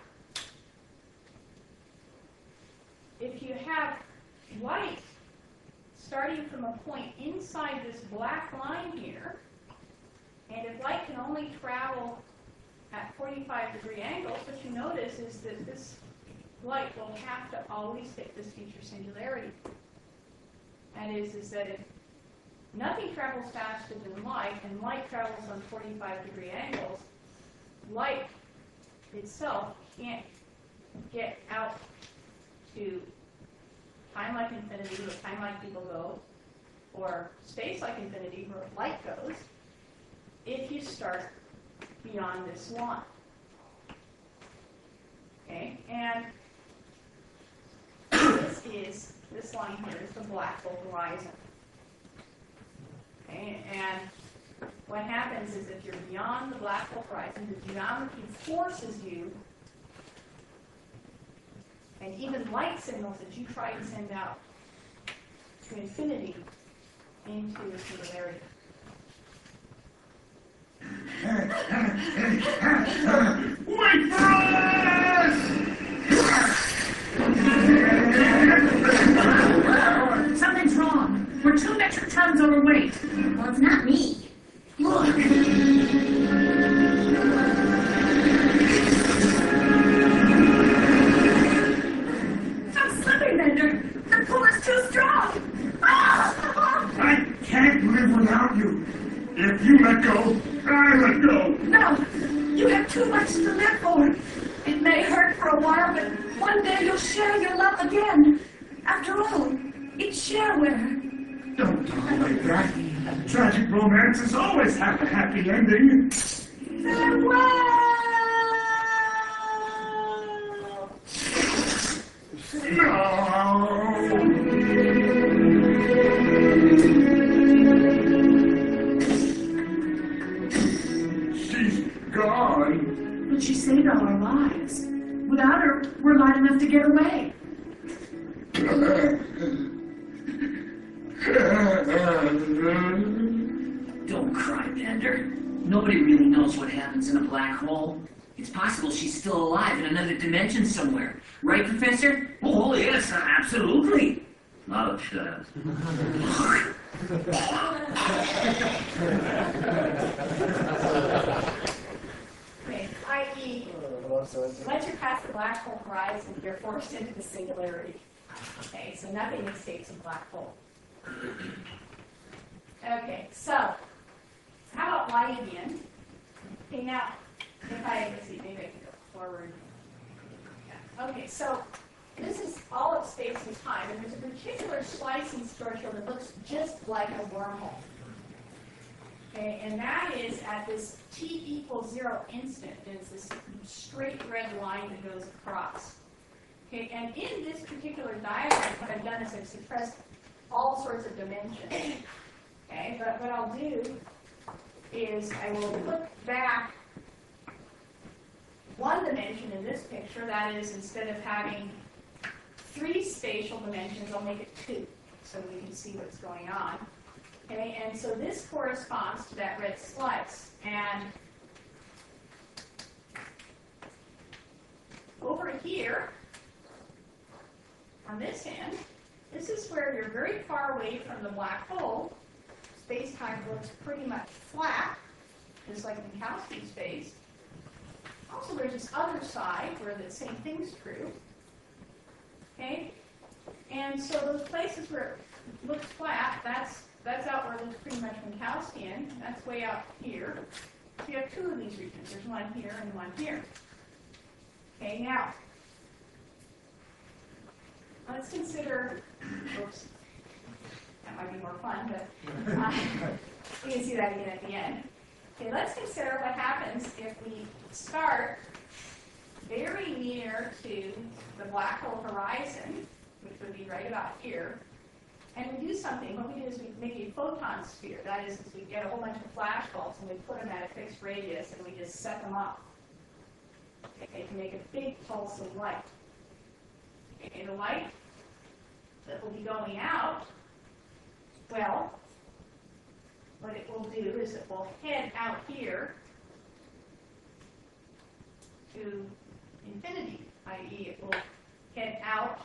if you have light starting from a point inside this black line here, and if light can only travel at 45-degree angles, what you notice is that this light will have to always hit this future singularity. That is that if nothing travels faster than light, and light travels on 45-degree angles, light itself can't get out to time like infinity, where time like people go, or space like infinity, where light goes, if you start beyond this line. Okay, and this line here is the black hole horizon. Okay, and what happens is if you're beyond the black hole horizon, the geometry forces you, and even light signals that you try to send out to infinity, into the singularity. Wait for us! Something's wrong. We're 2 metric tons overweight. Well, it's not me. Look! to go. No, you have too much to live for. It may hurt for a while, but one day you'll share your love again. After all, it's shareware. Don't talk like that. Tragic romances always have a happy ending. Farewell! She's gone. But she saved all our lives. Without her, we're light enough to get away. Don't cry, Bender. Nobody really knows what happens in a black hole. It's possible she's still alive in another dimension somewhere. Right, Professor? Oh, yes, absolutely. Okay, i.e., once you pass the black hole horizon, you're forced into the singularity. Okay, so nothing escapes a black hole. Okay, so how about light again? Okay, now, let's see, maybe I can go forward. Yeah. Okay, so this is all of space and time, and there's a particular slicing story field that looks just like a wormhole. Okay, and that is at this t=0 instant. It's this straight red line that goes across. Okay, and in this particular diagram, what I've done is I've suppressed all sorts of dimensions. Okay, but what I'll do is I will put back one dimension in this picture. That is, instead of having 3 spatial dimensions, I'll make it 2, so we can see what's going on. Okay, and so this corresponds to that red slice. And over here, on this end, this is where you're very far away from the black hole. Space-time looks pretty much flat, just like Minkowski space. Also, there's this other side where the same thing's true. Okay? And so those places where it looks flat, that's out where it looks pretty much Minkowskian. That's way out here. So you have 2 of these regions. There's one here and one here. Okay, now, let's consider, oops, that might be more fun, but we can see that again at the end. Okay, let's consider what happens if we start very near to the black hole horizon, which would be right about here, and we do something. What we do is we make a photon sphere. That is, we get a whole bunch of flash bulbs and we put them at a fixed radius and we just set them up. Okay, to make a big pulse of light. Okay, the light that will be going out, well, what it will do is it will head out here to infinity, i.e. it will head out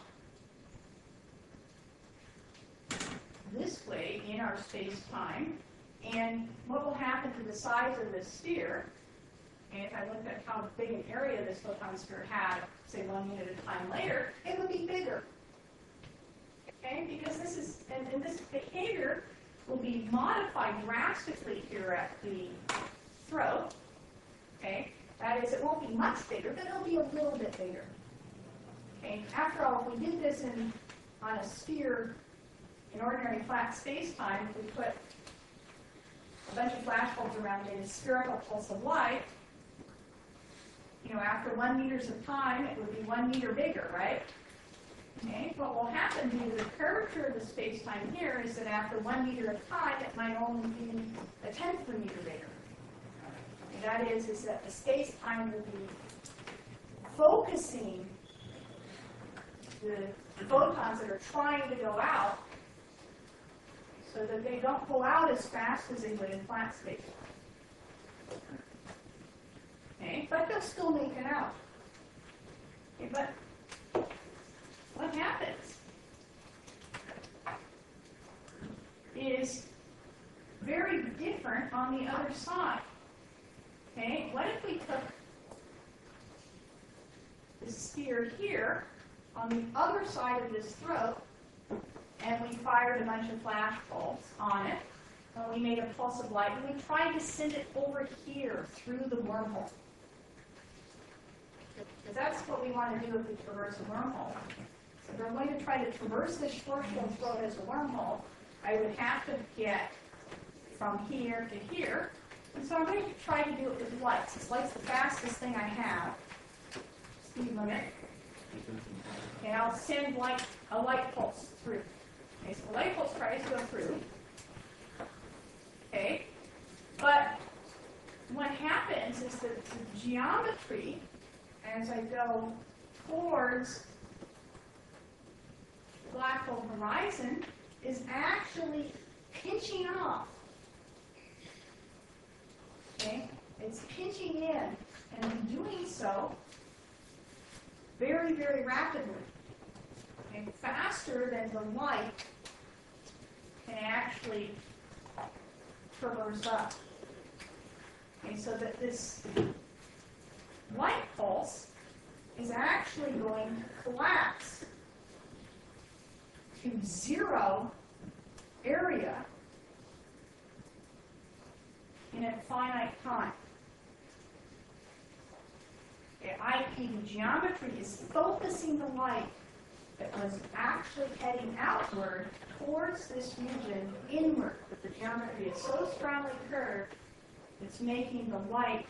this way in our space-time. And what will happen to the size of this sphere, and if I looked at how big an area this photon sphere had, say 1 unit of time later, it would be bigger. Okay, because this is, and this behavior will be modified drastically here at the throat. Okay, that is, it won't be much bigger, but it'll be a little bit bigger. Okay, after all, if we did this on a sphere in ordinary flat space-time, if we put a bunch of flash bulbs around it in a spherical pulse of light, you know, after 1 meter of time, it would be 1 meter bigger, right? Okay, what will happen due to the curvature of the space-time here is that after 1 meter of time, it might only be 1/10 of a meter bigger. And that is that the space-time will be focusing the photons that are trying to go out so that they don't go out as fast as they would in flat space. Okay, but they'll still make it out. Okay, but what happens is very different on the other side. Okay, what if we took the sphere here on the other side of this throat and we fired a bunch of flash bulbs on it, we made a pulse of light, and we tried to send it over here through the wormhole. Because that's what we want to do if we traverse a wormhole. So if we're going to try to traverse the Schwarzschild throat as a wormhole, I would have to get from here to here. And so I'm going to try to do it with light. Since light's the fastest thing I have, speed limit. And I'll send a light pulse through. Okay, so the light pulse tries to go through. Okay, but what happens is that the geometry, as I go towards the black hole horizon, is actually pinching off. Okay, it's pinching in, and in doing so, very, very rapidly, and faster than the light can actually traverse up. Okay, so that this light pulse is actually going to collapse to zero area in a finite time. i.e., the geometry is focusing the light that was actually heading outward towards this region inward. But the geometry is so strongly curved, it's making the light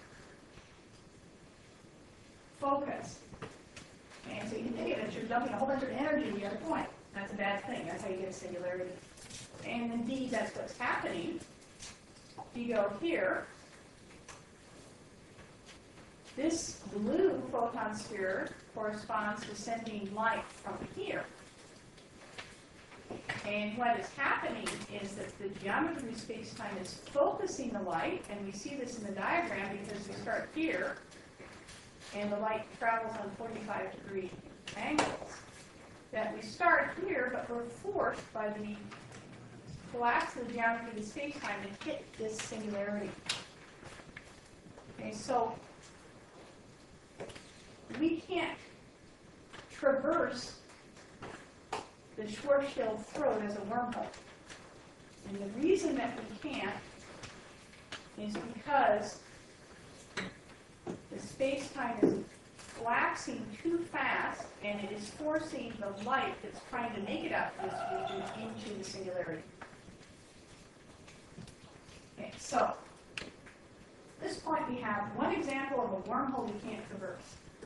focus. And so you can think of it, you're dumping a whole bunch of energy to the other point. That's a bad thing. That's how you get a singularity. And indeed, that's what's happening. If you go here, this blue photon sphere corresponds to sending light from here. And what is happening is that the geometry of space-time is focusing the light, and we see this in the diagram because we start here, and the light travels on 45-degree angles. That we start here, but we're forced by the collapse of the geometry of space-time to hit this singularity. Okay, so we can't traverse the Schwarzschild throat as a wormhole. And the reason that we can't is because the space-time is collapsing too fast, and it is forcing the light that's trying to make it out to this region into the singularity. Okay, so at this point we have one example of a wormhole we can't traverse.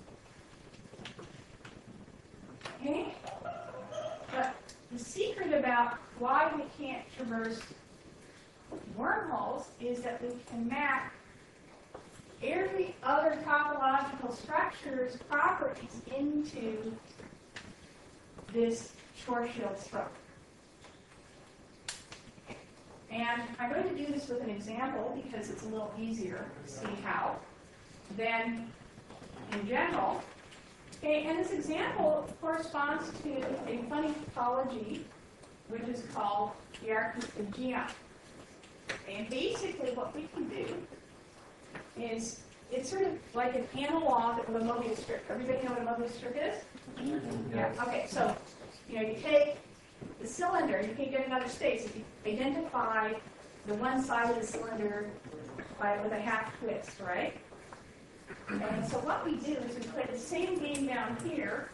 Okay? But the secret about why we can't traverse wormholes is that we can map every other topological structure's properties into this Schwarzschild throat. And I'm going to do this with an example because it's a little easier to see how than in general. Okay, and this example corresponds to a funny topology which is called the arc of Geon. And basically what we can do is it's sort of like an analog of a Mobius strip. Everybody know what a Mobius strip is? Yeah. Okay, so you take the cylinder, you can get another space if you identify the one side of the cylinder with a half twist, right? And so what we do is we play the same game down here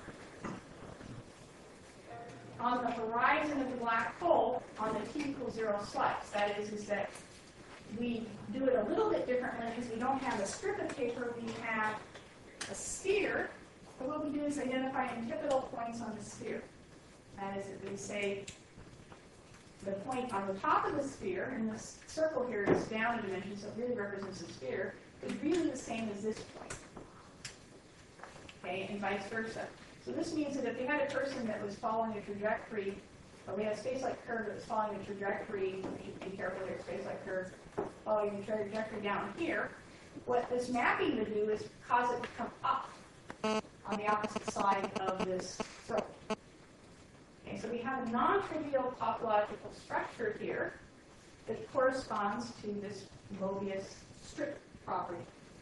on the horizon of the black hole on the t=0 slice. That is that we do it a little bit differently because we don't have a strip of paper, we have a sphere. So what we do is identify antipodal points on the sphere. That is, if we say the point on the top of the sphere, and this circle here is down in dimension, so it really represents the sphere, is really the same as this point. Okay, and vice versa. So this means that if we had a person that was following a trajectory, or we had a space-like curve that was following a trajectory, we should be careful here, space-like curve, following a trajectory down here, what this mapping would do is cause it to come up on the opposite side of this throat. Okay, so we have a non-trivial topological structure here that corresponds to this Mobius strip property.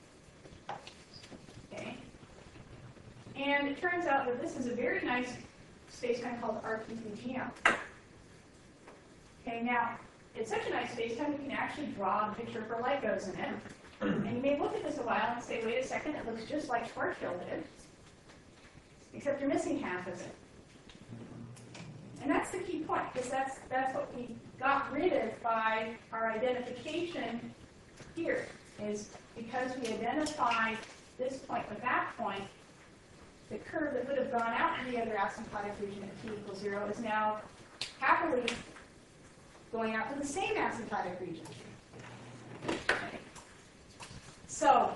Okay, and it turns out that this is a very nice space-time called Archimedean. Okay, now it's such a nice space-time, you can actually draw the picture for light goes in it. And you may look at this a while and say, wait a second, it looks just like Schwarzschild did, except you're missing half of it. And that's the key point, because that's what we got rid of by our identification here, is because we identified this point with that point, the curve that would have gone out to the other asymptotic region at t equals 0 is now happily going out to the same asymptotic region. Okay. So,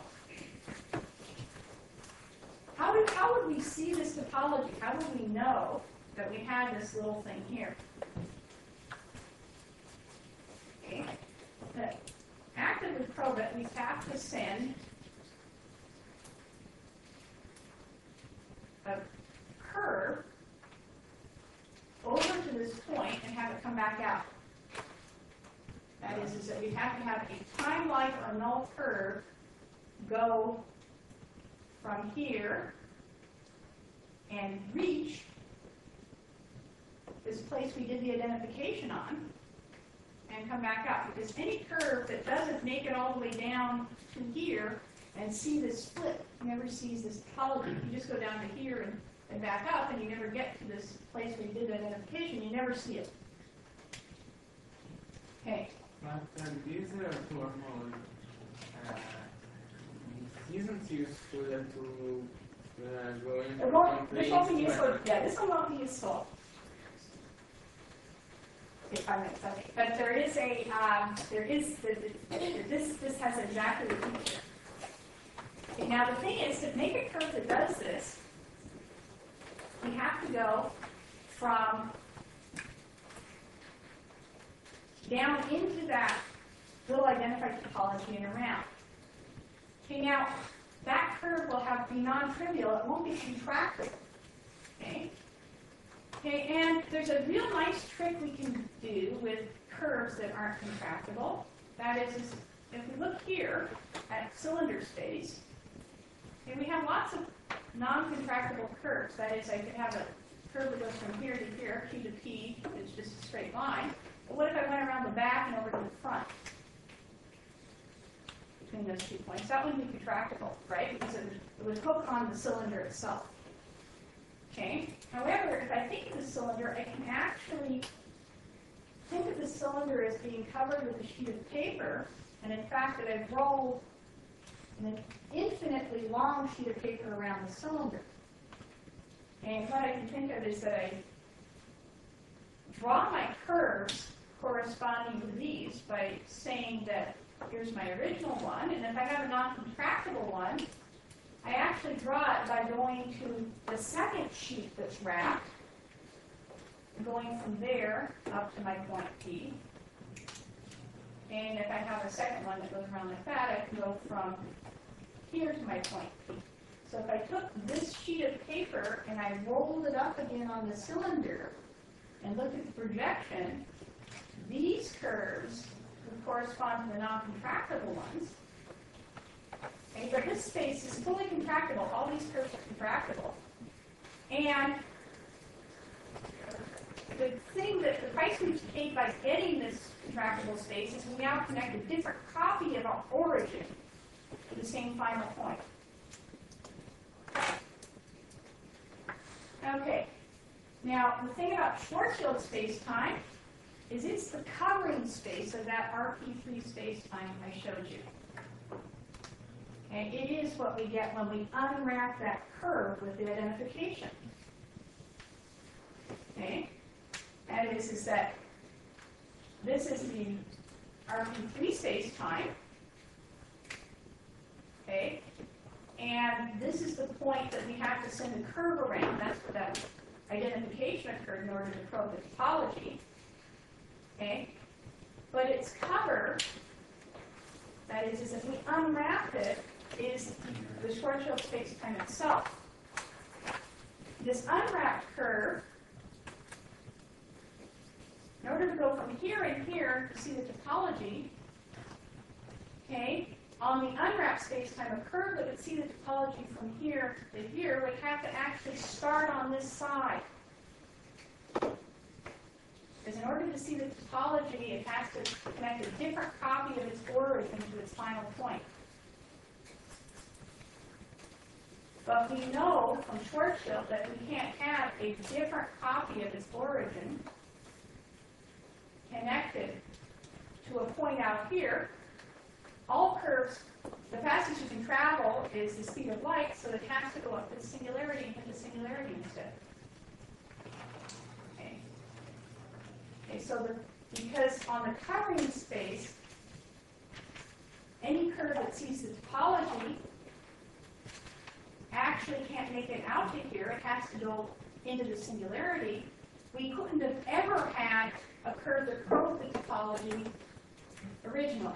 how would we see this topology? How would we know that we had this little thing here? Okay. To actively probe it, we have to send a curve over to this point and have it come back out. That is that we have to have a time-like or null curve go from here and reach this place we did the identification on and come back up. Because any curve that doesn't make it all the way down to here and see this split never sees this topology. You just go down to here and back up, and you never get to this place where you did the identification. You never see it. Okay. But these formal isn't useful to go into This won't be useful. Yeah, this one won't be useful. If I make sense. But there is a this has exactly the feature. Okay, now the thing is, to make a curve that does this, we have to go from down into that little identified topology and around. Okay, now that curve will be non-trivial. It won't be contracted. Okay. Okay, and there's a real nice trick we can do with curves that aren't contractible. That is if we look here at cylinder space, and we have lots of non-contractible curves. That is, I could have a curve that goes from here to here, Q to P, it's just a straight line. But what if I went around the back and over to the front between those 2 points? That wouldn't be contractible, right? Because it would hook on the cylinder itself. Okay. However, if I think of the cylinder, I can actually think of the cylinder as being covered with a sheet of paper, and in fact that I've rolled an infinitely long sheet of paper around the cylinder. And what I can think of is that I draw my curves corresponding to these by saying that here's my original one, and if I have a non-contractible one, I actually draw it by going to the second sheet that's wrapped, going from there up to my point P. And if I have a second one that goes around like that, I can go from here to my point P. So if I took this sheet of paper and I rolled it up again on the cylinder and looked at the projection, these curves would correspond to the non-contractible ones. Okay, but this space is fully contractible. All these curves are contractible. And the price we've paid by getting this contractible space is we now connect a different copy of our origin to the same final point. Okay. Now, the thing about Schwarzschild space-time is it's the covering space of that RP3 space-time I showed you. And it is what we get when we unwrap that curve with the identification. Okay? That is that this is the RP3 space-time. Okay? And this is the point that we have to send a curve around. That's what that identification occurred in order to probe the topology. Okay? But its cover, that is if we unwrap it, is the Schwarzschild space-time itself. This unwrapped curve, in order to go from here and here to see the topology, okay, on the unwrapped space-time, a curve that would see the topology from here to here would have to actually start on this side. is in order to see the topology, it has to connect a different copy of its origin to its final point. But we know from Schwarzschild that we can't have a different copy of its origin connected to a point out here. All curves, the fastest you can travel is the speed of light, so it has to go up to the singularity and hit the singularity instead. Okay, so because on the covering space, any curve that sees the topology actually can't make it out to here. It has to go into the singularity. We couldn't have ever had a curve that probed the topology originally.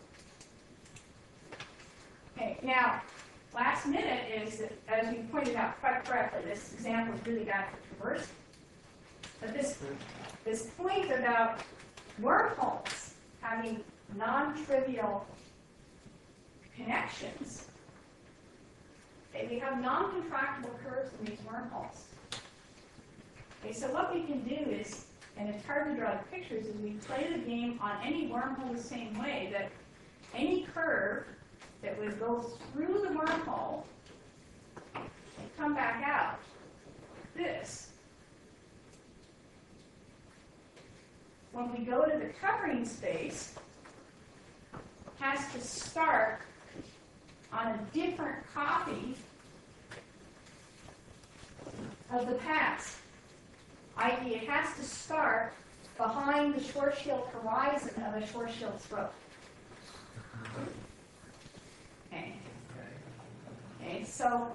Okay, now, last minute is that, as you pointed out quite correctly, this example is really bad for traversing. But this point about wormholes having non-trivial connections, okay, we have non-contractible curves in these wormholes. Okay, so what we can do is, and it's hard to draw the pictures, is we play the game on any wormhole the same way, that any curve that would go through the wormhole and come back out, this, when we go to the covering space, has to start on a different copy of the path. i.e., it has to start behind the Schwarzschild horizon of a Schwarzschild throat. Okay, so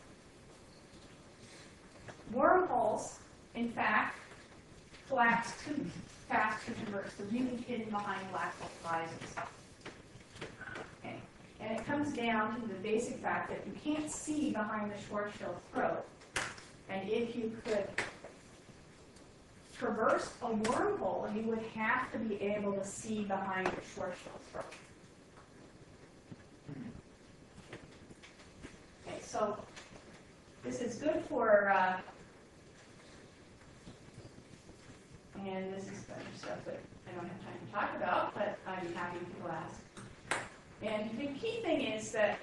wormholes, in fact, collapse too fast to traverse. They're really hidden behind black hole horizons. Okay, and it comes down to the basic fact that you can't see behind the Schwarzschild throat. And if you could traverse a wormhole, you would have to be able to see behind the Schwarzschild throat. Okay, so this is good for, and this is other stuff that I don't have time to talk about, but I'd be happy if people ask. And the key thing is that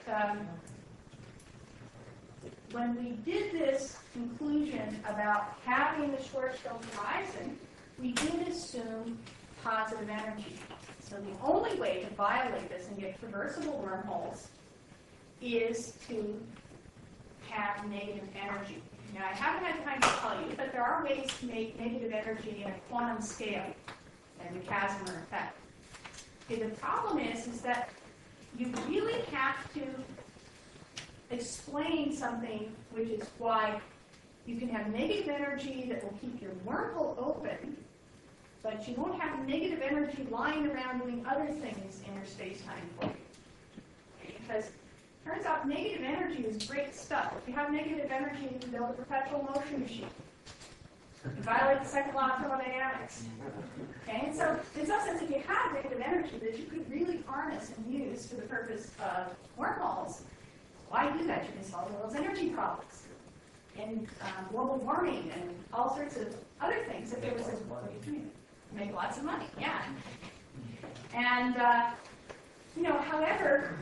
when we did this conclusion about having the Schwarzschild horizon, we did assume positive energy. So the only way to violate this and get traversable wormholes is to have negative energy. Now, I haven't had time to tell you, but there are ways to make negative energy in a quantum scale and the Casimir effect. Okay, the problem is that you really have to explain something, which is why you can have negative energy that will keep your wormhole open, but you won't have negative energy lying around doing other things in your space-time for you. Because it turns out negative energy is great stuff. If you have negative energy, you can build a perpetual motion machine. You violate the second law of thermodynamics. Okay, and so in some sense, if you have negative energy that you could really harness and use for the purpose of wormholes, why do that? You can solve all those energy problems and global warming and all sorts of other things. If there was make lots of money, yeah. And however,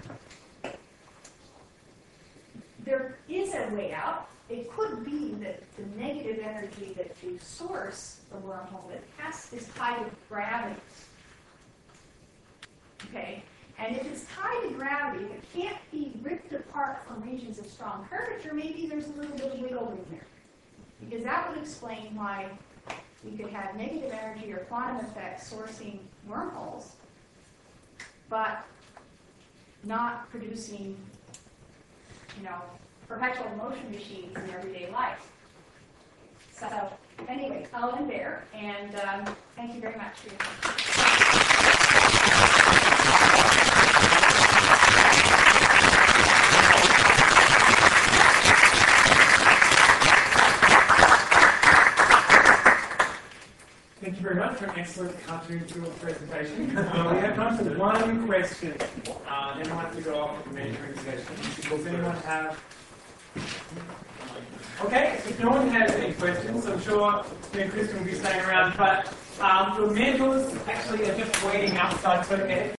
there is a way out. It could be that the negative energy that you source the wormhole with is tied to gravity. Okay. And if it's tied to gravity, it can't be ripped apart from regions of strong curvature. Maybe there's a little bit of wiggle room there. Because that would explain why we could have negative energy or quantum effects sourcing wormholes, but not producing, perpetual motion machines in everyday life. So anyway, I'll end there, and thank you very much for your time. Thank you very much for an excellent cartoon field presentation. We have time for one question. Then we'll have to go off to the mentoring session. Does anyone have Okay, if no one has any questions, I'm sure me and Kristen will be staying around, but your mentors actually are just waiting outside toilet.